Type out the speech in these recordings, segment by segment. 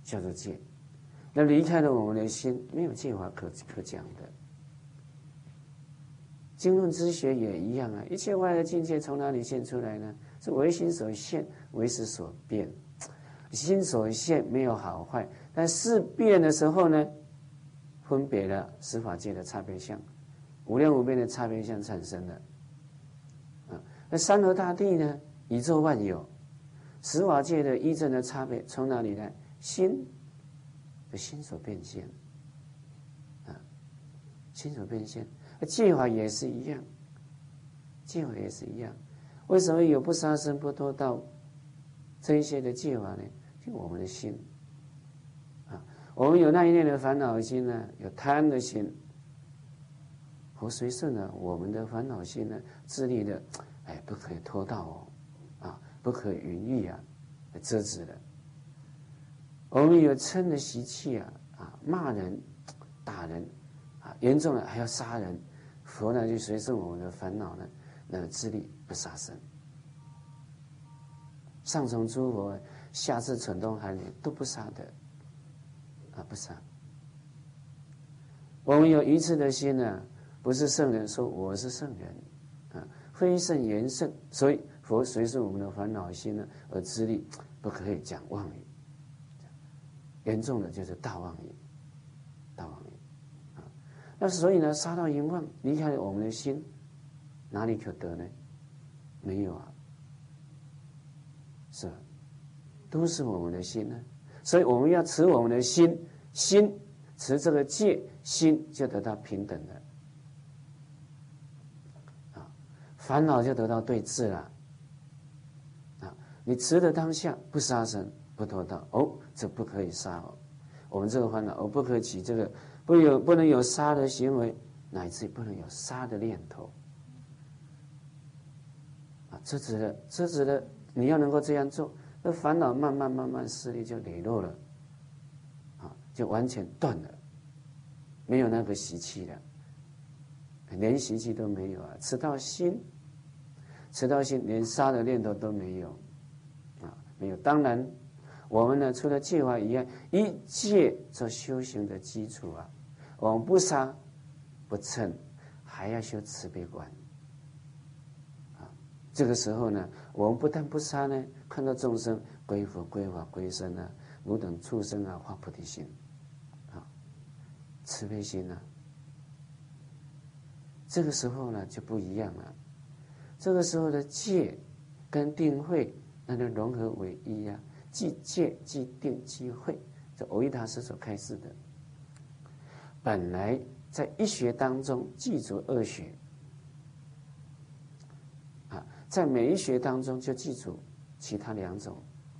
叫做戒。那离开了我们的心，没有戒法可讲的。经论之学也一样啊，一切外的境界从哪里现出来呢？是唯心所现，唯识所变。心所现没有好坏，但事变的时候呢，分别了十法界的差别相，无量无边的差别相产生了。那山河大地呢？宇宙万有，十法界的依正的差别从哪里来？心所变现心所变现。戒法也是一样，戒法也是一样。为什么有不杀生、不偷盗这一些的戒法呢？就我们的心我们有那一念的烦恼心呢，有贪的心，和随顺呢，我们的烦恼心呢，自立的，不可以偷盗不可以淫欲遮止的。我们有嗔的习气骂人、打人严重了还要杀人。佛呢就随顺我们的烦恼呢，那个自力不杀生。上从诸佛，下至蠢动寒灵都不杀的不杀。我们有愚痴的心呢，不是圣人说我是圣人非圣言圣，所以佛随顺我们的烦恼心呢，而自力不可以讲妄语，严重的就是大妄语，大妄语。那所以呢，杀盗淫妄离开了我们的心，哪里可得呢？没有是吧？都是我们的心呢。所以我们要持我们的心，持这个戒，心就得到平等了烦恼就得到对治了你持的当下不杀生，不偷盗这不可以杀我们这个烦恼不可以起这个。不能有杀的行为，乃至不能有杀的念头这指的你要能够这样做，那烦恼慢慢势力就磊落了就完全断了，没有那个习气了，连习气都没有持到心连杀的念头都没有没有。当然我们呢，除了戒法以外，一戒做修行的基础我们不杀不嗔，还要修慈悲观这个时候呢，我们不但不杀呢，看到众生归佛归法归僧汝等畜生发菩提心慈悲心这个时候呢就不一样了。这个时候的戒跟定慧那就融合为一既戒既定既慧，这藕益大师所开示的。本来在一学当中记住二学在每一学当中就记住其他两种。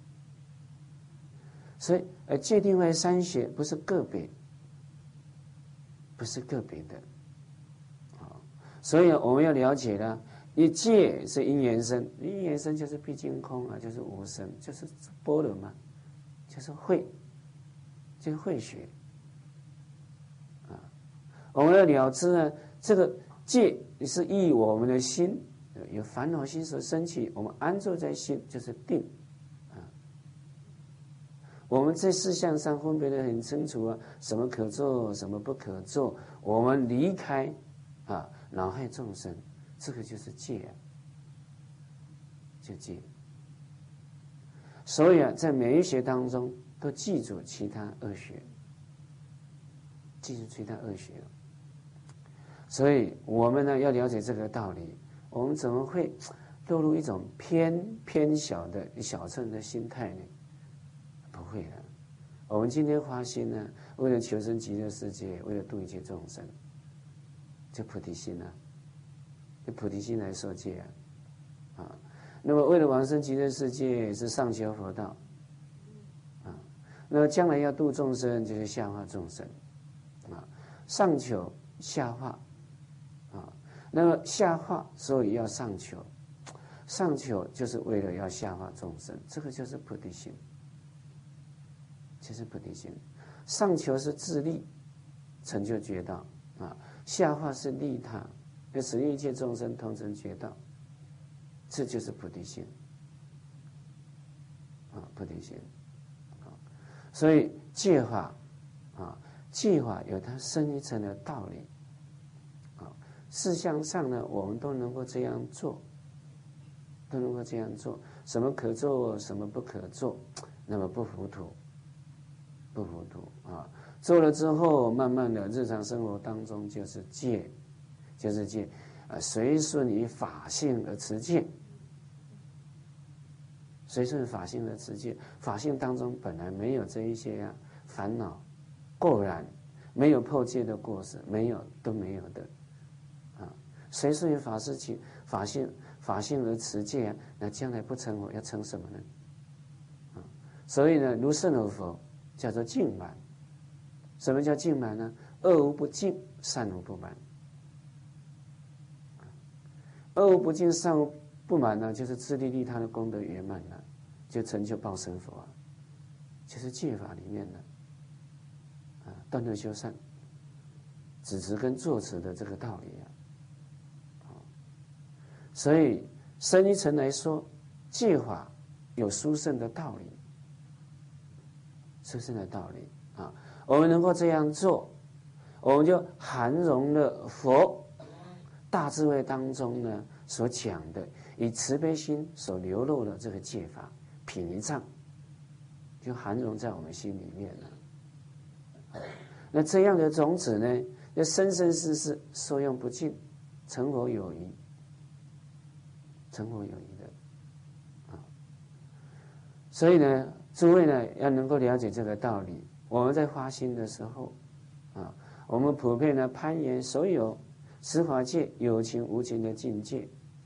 所以戒定慧三学不是个别的所以我们要了解了，一戒是因缘生，因缘生就是毕竟空就是无生，就是般若嘛，就是慧，就是慧学我们要了知呢，这个戒是依我们的心，有烦恼心所升起，我们安住在心就是定我们在事项上分别得很清楚什么可做，什么不可做，我们离开恼害众生，这个就是戒就戒。所以在每一学当中都记住其他二学，所以我们呢要了解这个道理，我们怎么会落入一种偏小的小乘的心态呢？不会的。我们今天发心呢，为了求生极乐世界，为了度一切众生，就菩提心就菩提心来受戒那么为了往生极乐世界是上求佛道那么将来要度众生就是下化众生上求下化那么下化所以要上求，上求就是为了要下化众生，这个就是菩提心，上求是自利成就觉道下化是利他，要使一切众生同成觉道，这就是菩提心菩提心所以戒法啊，戒法有它深一层的道理啊。事项上呢，我们都能够这样做，都能够这样做。什么可做，什么不可做，那么不糊涂，不糊涂啊。做了之后，慢慢的日常生活当中就是戒，就是戒，随顺于法性而持戒，随顺法性而持戒。法性当中本来没有这一些烦恼、过染，没有破戒的过失，没有，都没有的啊。随顺于法性而持戒那将来不成佛，要成什么呢？啊，所以呢，如是而佛叫做净满。什么叫净满呢？恶无不净，善无不满。恶无不净，善无不满呢，就是自利利他的功德圆满了，就成就报身佛就是戒法里面的断恶修善、止持跟坐持的这个道理所以深一层来说，戒法有殊胜的道理，殊胜的道理啊。我们能够这样做，我们就含容了佛大智慧当中呢所讲的，以慈悲心所流露的这个戒法品一藏，就含容在我们心里面了。那这样的种子呢，要生生世世受用不尽，成佛有余，成佛有余的所以呢，诸位呢要能够了解这个道理。我们在发心的时候我们普遍呢攀岩所有十法界有情无情的境界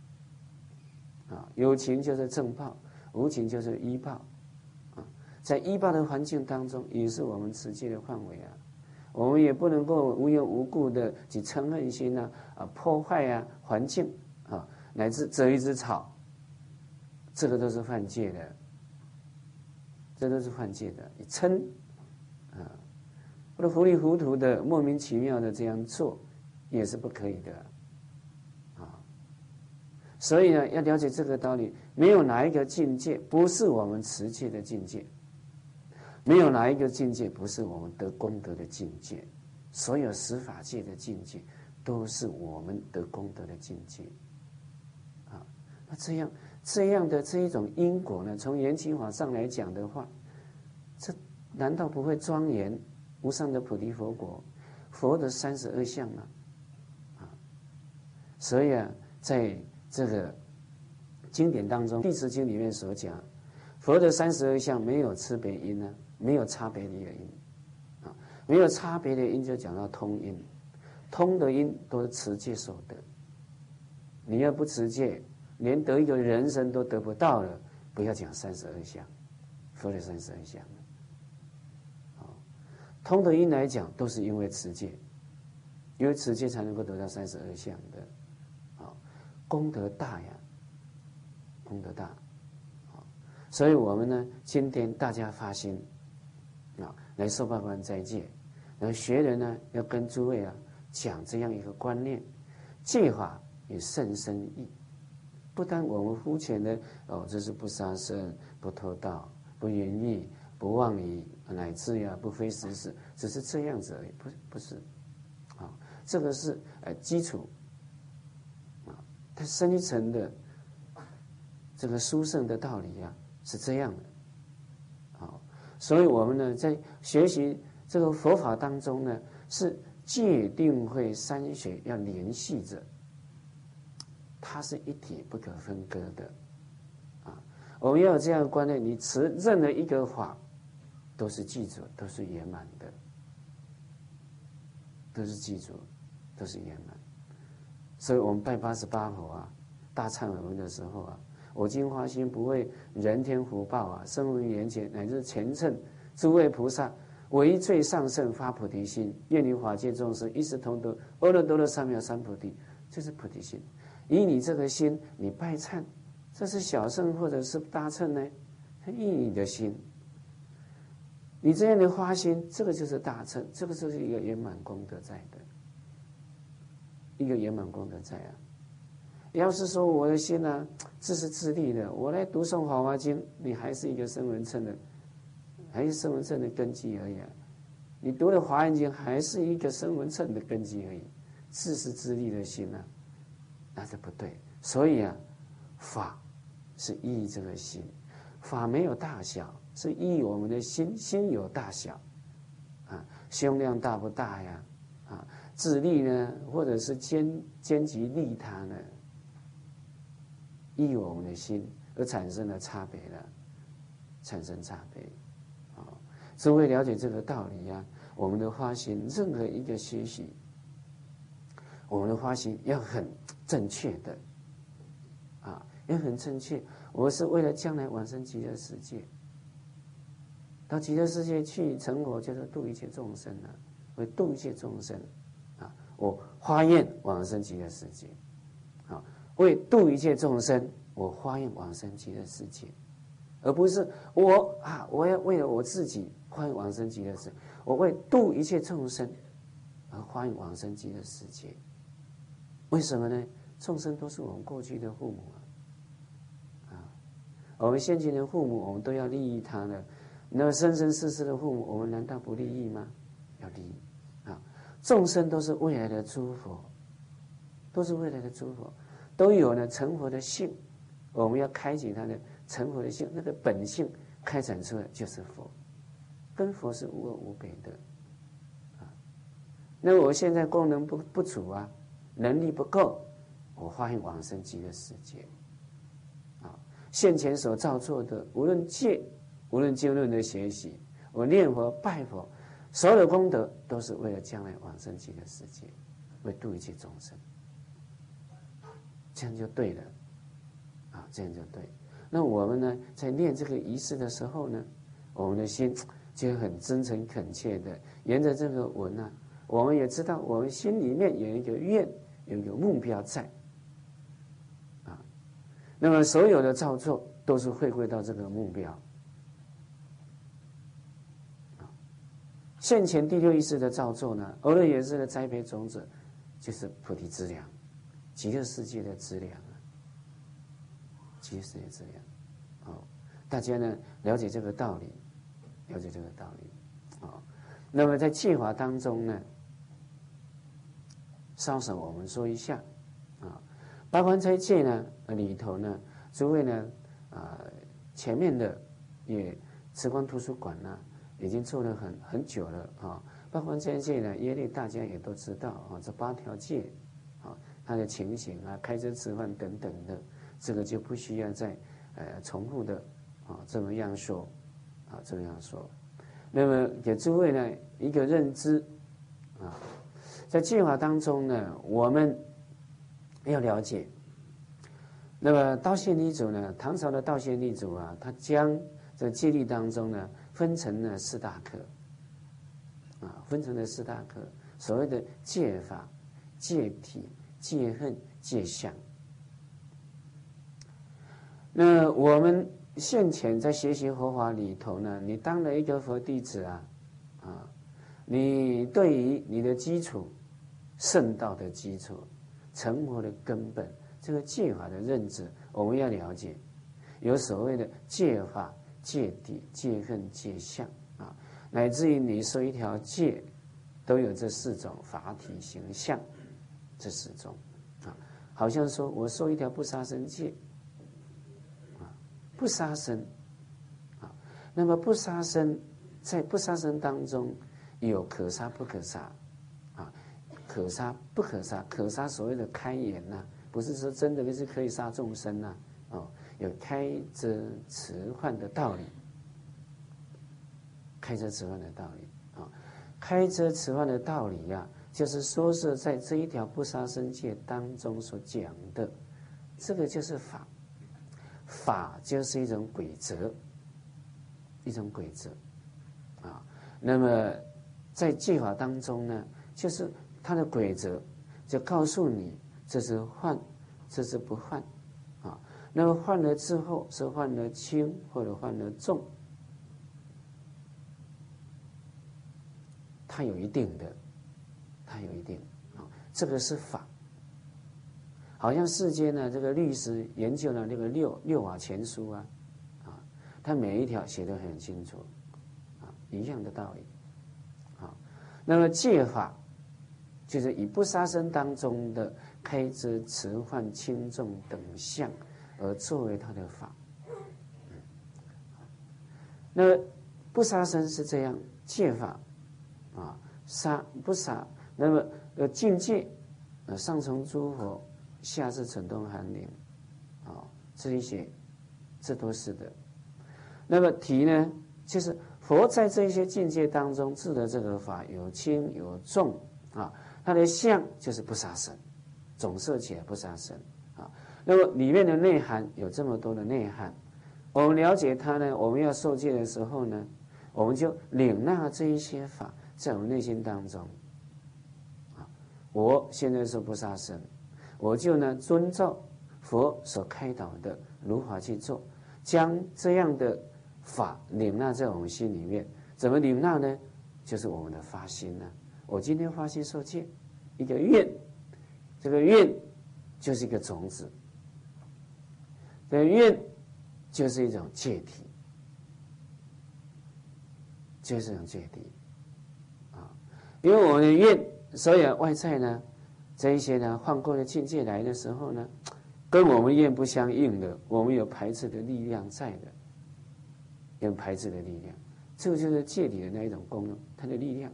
有情就是正报，无情就是依报在依报的环境当中，也是我们持戒的范围我们也不能够无缘无故的去嗔恨心破坏环境乃至折一枝草，这个都是犯戒的，这都是犯戒的。你嗔或者糊里糊涂的莫名其妙的这样做，也是不可以的所以呢，要了解这个道理，没有哪一个境界不是我们持戒的境界，没有哪一个境界不是我们得功德的境界。所有十法界的境界都是我们得功德的境界那这样的这一种因果呢，从缘起法上来讲的话，这难道不会庄严无上的菩提佛果，佛的32相吗？所以在这个经典当中，《弟子经》里面所讲，佛的32相没有差别因没有差别的因没有差别的因就讲到通因，通的因都是持戒所得。你要不持戒，连得一个人生都得不到了，不要讲32相，佛的32相通的因来讲，都是因为持戒，因为持戒才能够得到32相的功德大呀，功德大所以我们呢，今天大家发心来受报观斋戒，然后学人呢要跟诸位讲这样一个观念，戒法也甚深义。不但我们肤浅的这是不杀生、不偷盗、不淫欲、不妄语，乃至不非时事，只是这样子而已，不是这个是基础它深一层的这个殊胜的道理是这样的所以我们呢在学习这个佛法当中呢，是戒定慧三学要联系着，它是一体不可分割的我们要有这样的观念，你持任何一个法都是记住，都是圆满的，都是记住，都是圆满。所以我们拜88佛大忏悔文的时候我今发心不为人天福报声闻缘觉乃至前乘诸位菩萨唯最上圣发菩提心，愿与法界众生一时同得阿耨多罗三藐三菩提，这是菩提心。以你这个心，你拜忏，这是小乘或者是大乘呢？以你的心，你这样的发心，这个就是大乘，这个就是一个圆满功德在的，一个圆满功德在要是说我的心自私自利的，我来读诵《法华经》，你还是一个声闻乘的， 还是身份证的根基而已啊。你读了《华严经》，还是一个身份证的根基而已，自私自利的心啊，那是不对。所以啊，法是依这个心，法没有大小，是依我们的心，心有大小啊，胸量大不大呀？啊，自利呢，或者是兼及利他呢，依我们的心而产生了差别了，产生差别啊。诸位了解这个道理啊，我们的发心，任何一个学习，我们的发心要很正确的啊，要很正确。我是为了将来往生极乐世界，到极乐世界去成佛，就是度一切众生啊，为度一切众生啊，我发愿往生极乐世界，啊，为度一切众生，我发愿往生极乐世界，而不是我要为了我自己发愿往生极乐世界，我为度一切众生而发愿往生极乐世界。为什么呢？众生都是我们过去的父母啊，我们现今的父母，我们都要利益他的。那么生生世世的父母，我们难道不利益吗？要利益啊！众生都是未来的诸佛，都是未来的诸佛，都有呢成佛的性。我们要开启他的成佛的性，那个本性开展出来就是佛，跟佛是无二无别的啊。那我现在功能不足啊，能力不够，我发愿往生极乐世界啊。现前所造作的，无论经论的学习，我念佛拜佛，所有的功德都是为了将来往生极乐世界，为度一切众生，这样就对了啊，这样就对。那我们呢，在念这个仪式的时候呢，我们的心就很真诚恳切的沿着这个文啊，我们也知道我们心里面有一个愿，有一个目标在啊。那么所有的造作都是回归到这个目标。现前第六意识的造作呢，俄勒也是的栽培种子，就是菩提资粮，极乐世界的资粮啊，极乐世界资粮。哦，大家呢了解这个道理，了解这个道理。哦，那么在戒法当中呢，稍稍我们说一下啊，八关斋戒呢里头呢，诸位呢前面的也慈光图书馆呢。已经做了很久了啊，八关斋戒呢，耶律大家也都知道啊，这8条戒啊，它的情形啊，开车吃饭等等的，这个就不需要再重复的啊这么样说啊这么样说。那么给诸位呢一个认知啊，在戒法当中呢，我们要了解。那么道显立祖呢，唐朝的道显立祖啊，他将这戒律当中呢。分成了4大科，啊，分成了4大科。所谓的戒法、戒体、戒恨、戒相。那我们现前在学习佛法里头呢，你当了一个佛弟子啊，你对于你的基础、圣道的基础、成佛的根本，这个戒法的认知，我们要了解。有所谓的戒法。戒体、戒恨、戒相啊，乃至于你说一条戒，都有这4种法体形象，这4种啊，好像说我说一条不杀生戒啊，不杀生啊，那么不杀生，在不杀生当中有可杀不可杀啊，可杀不可杀，可杀所谓的开眼呐，不是说真的是可以杀众生呐，哦。有开遮持幻的道理，开遮持幻的道理啊，开遮持幻的道理呀，就是说是在这一条不杀生戒当中所讲的，这个就是法，法就是一种规则，一种规则啊。那么在戒法当中呢，就是它的规则，就告诉你这是幻，这是不幻。那么换了之后是换了轻或者换了重，它有一定的，它有一定啊，这个是法。好像世间呢，这个律师研究了那个六法全书啊，他每一条写得很清楚一样的道理。那么戒法就是以不杀生当中的开支、持换、轻重等项而作为他的法。那不杀生是这样，戒法杀不杀，那么境界上从诸佛，下至蠢动寒灵，这一些，这都是的。那么题呢，就是佛在这些境界当中治的这个法有轻有重它的相就是不杀生，总摄起来不杀生那么里面的内涵有这么多的内涵，我们了解它呢，我们要受戒的时候呢，我们就领纳这一些法在我们内心当中我现在说不杀生，我就呢遵照佛所开导的如法去做，将这样的法领纳在我们心里面。怎么领纳呢？就是我们的发心我今天发心受戒，一个愿，这个愿就是一个种子，这个愿就是一种戒体，就是一种戒体因为我们的愿，所以外在呢这一些呢换过的境界来的时候呢，跟我们愿不相应的，我们有排斥的力量在的，有排斥的力量，这个就是戒体的那一种功能，它的力量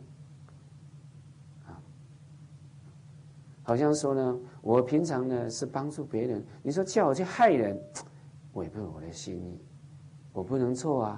好像说呢，我平常呢是帮助别人，你说叫我去害人，违背我的心意，我不能做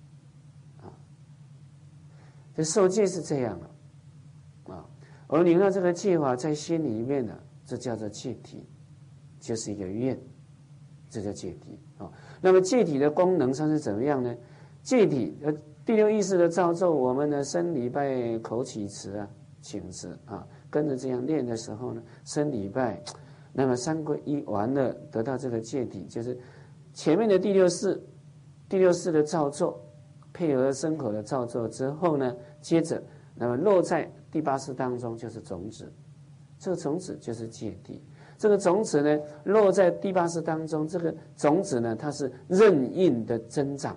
这受戒是这样的而领到这个戒法在心里面呢，这叫做戒体，就是一个愿，这叫戒体那么戒体的功能上是怎么样呢？戒体第六意识的造作，我们呢生礼拜口起持请持跟着这样练的时候呢，生礼拜，那么三皈依完了，得到这个戒体，就是前面的第六识的造作，配合身口的造作之后呢，接着那么落在第八识当中就是种子，这个种子就是戒体。这个种子呢落在第八识当中，这个种子呢它是任运的增长。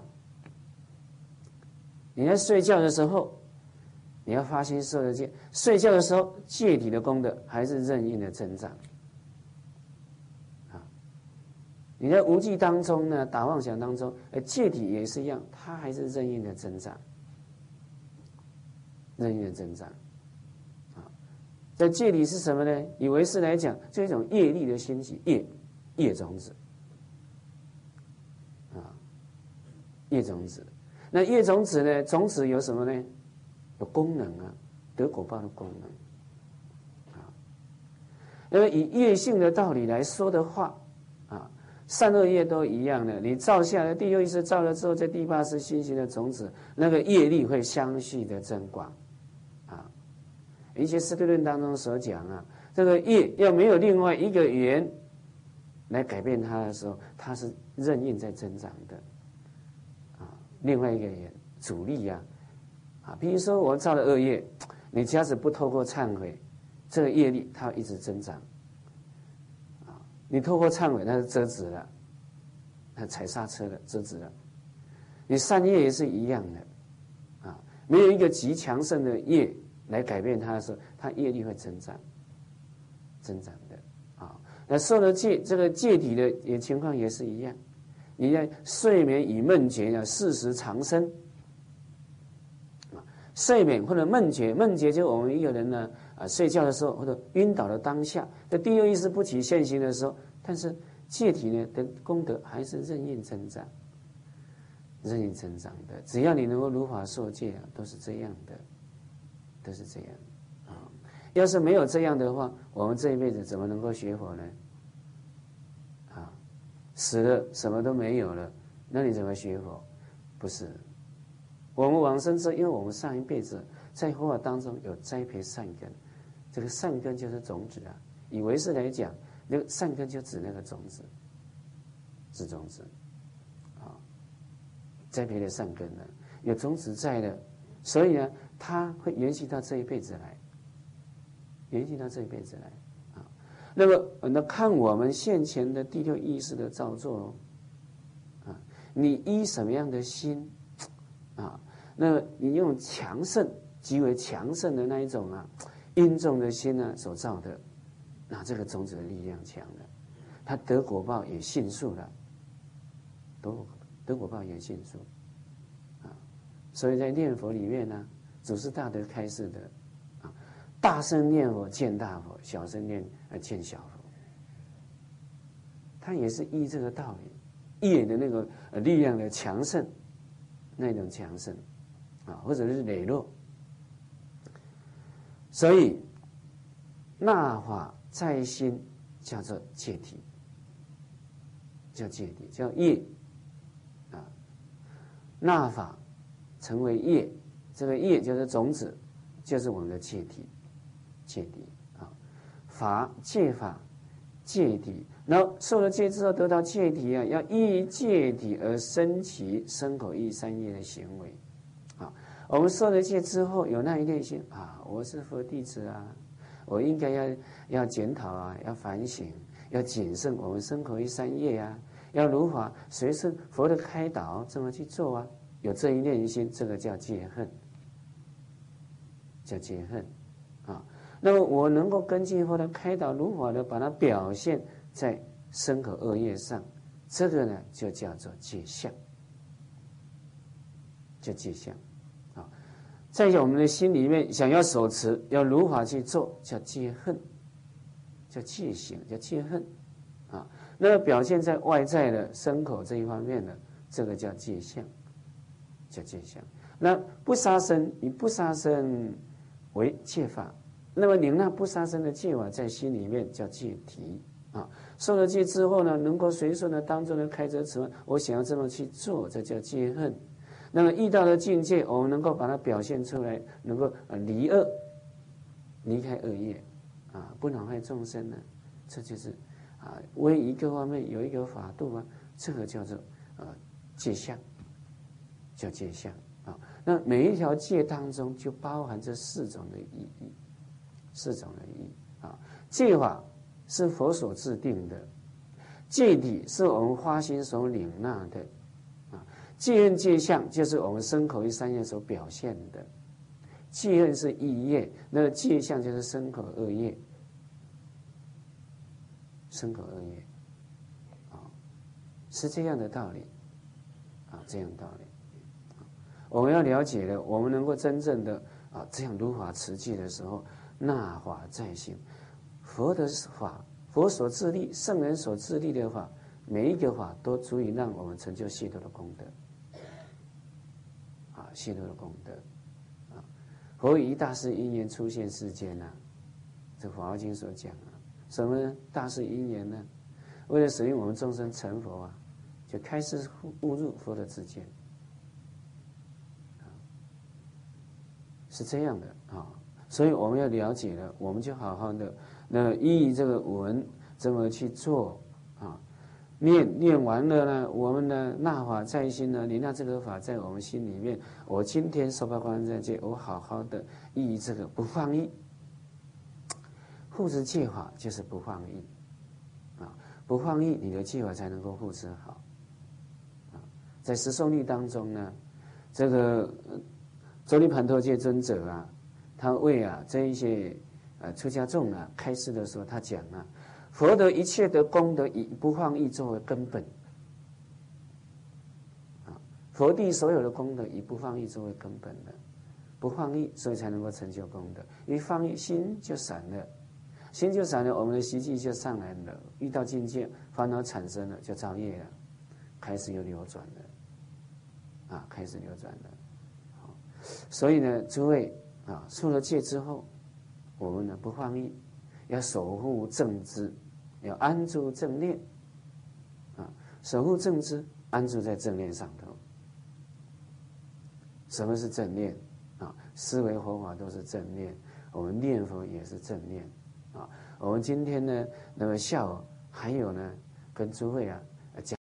你在睡觉的时候，你要发心受的戒，睡觉的时候戒体的功德还是任运的增长你在无记当中呢，打妄想当中，戒体也是一样，它还是任运的增长，任运的增长在戒体是什么呢？以为是来讲，就一种业力的兴起，业种子业种子。那业种子呢？种子有什么呢？有功能得果报的功能那么以业性的道理来说的话善恶业都一样的，你造下来第六意识造了之后，在第八识新型的种子，那个业力会相续的增广一些师地论当中所讲这个业要没有另外一个缘来改变它的时候，它是任运在增长的另外一个缘阻力比如说我造了恶业，你假使不透过忏悔，这个业力它会一直增长你透过忏悔，那是遮止了，它踩刹车了，遮止了。你善业也是一样的没有一个极强盛的业来改变它的时候，它业力会增长的那受了戒，这个戒体的情况也是一样。你在睡眠与梦觉事实长生睡眠或者梦觉，梦觉就我们一个人呢睡觉的时候或者晕倒的当下，在第六意识不起现行的时候，但是戒体呢的功德还是任运增长，任运增长的。只要你能够如法受戒都是这样的，都是这样要是没有这样的话，我们这一辈子怎么能够学佛呢？死了什么都没有了，那你怎么学佛？不是。我们往生之后，因为我们上一辈子在佛法当中有栽培善根，这个善根就是种子以为是来讲，那个善根就指那个种子，指种子栽培的善根呢，有种子在的，所以呢，它会延续到这一辈子来，延续到这一辈子来那么那看我们现前的第六意识的造作你依什么样的心那你用强盛、极为强盛的那一种殷重的心所造的，那这个种子的力量强了，它得果报也迅速了，得果报也迅速所以在念佛里面祖师大德开示的大声念佛见大佛，小声念见小佛，它也是依这个道理，业的那个力量的强盛，那种强盛或者是磊落。所以纳法在心叫做戒体，叫戒体，叫业纳法成为业，这个业就是种子，就是我们的戒体。戒体法戒法戒体，然后受了戒之后得到戒体要依戒体而生其身口意三业的行为我们受了戒之后有那一念心我是佛弟子我应该要检讨要反省，要谨慎我们身口意三业要如法随顺佛的开导这么去做有这一念心，这个叫戒恨，叫戒恨那么我能够根据佛的开导如法的把它表现在身口恶业上，这个呢就叫做戒相，叫戒相在我们的心里面想要守持，要如法去做，叫戒恨，叫戒行，叫戒恨那么表现在外在的身口这一方面的，这个叫戒相，叫戒相。那不杀生，以不杀生为戒法，那么领那不杀生的戒法在心里面叫戒体受了戒之后呢，能够随顺的当中的开遮持，我想要这么去做，这叫戒恨。那么遇到的境界，我们能够把它表现出来，能够离恶，离开恶业不恼害众生呢，这就是为一个方面有一个法度这个叫做戒相，叫戒相那每一条戒当中就包含这四种的意义，四种的意义戒法是佛所制定的，戒体是我们发心所领纳的戒恨戒相就是我们身口意三业所表现的，戒恨是意业，那戒相就是身口恶业，身口恶业是这样的道理这样的道理我们要了解了，我们能够真正的这样如法持戒的时候，纳法在心，佛的法，佛所自立，圣人所自立的法，每一个法都足以让我们成就解脱的功德解脱的功德佛以大事因缘出现世间这《法华经》所讲什么大事因缘呢？为了使用我们众生成佛就开始悟入佛的知见是这样的所以我们要了解了，我们就好好的依这个文这么去做念完了呢，我们呢纳法在心呢，你纳这个法在我们心里面，我今天受报观在戒，我好好的依这个不放逸，护持戒法就是不放逸不放逸，你的戒法才能够护持好在十诵律当中呢，这个周利盘陀戒尊者他为这一些出家众开示的时候，他讲佛的一切的功德以不放逸作为根本佛地所有的功德以不放逸作为根本的，不放逸，所以才能够成就功德。一放逸，心就散了，心就散了，我们的习气就上来了，遇到境界，烦恼产生了，就造业了，开始又流转了开始流转了所以呢，诸位受了戒之后，我们呢不放逸，要守护正知，要安住正念守护正知，安住在正念上头。什么是正念思维佛法都是正念，我们念佛也是正念我们今天呢，那么下午还有呢，跟诸位讲